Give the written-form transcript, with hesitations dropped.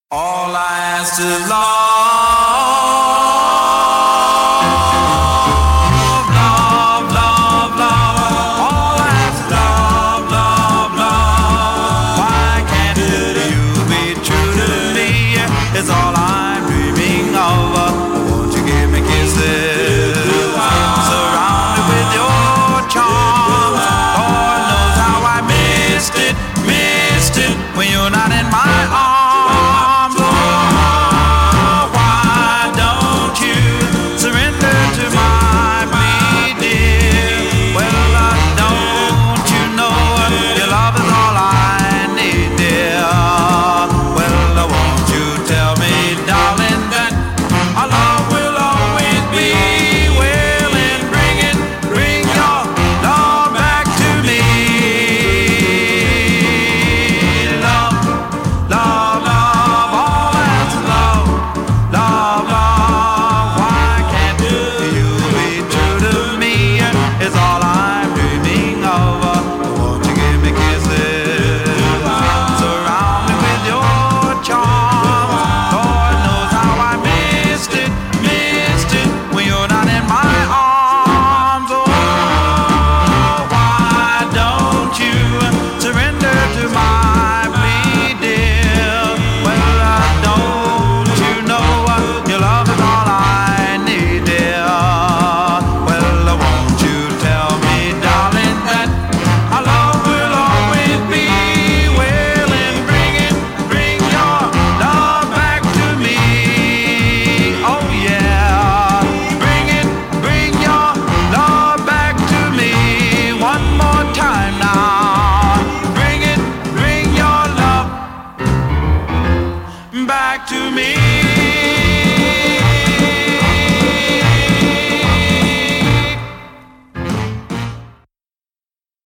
All I ask is love, love, love, love. All I ask is love, love, love. Why can't you be true to me? It's all I'm dreaming of. Won't you give me kisses, surrounded with your charms? Lord knows how I missed it when you're not in my arms. Back to me.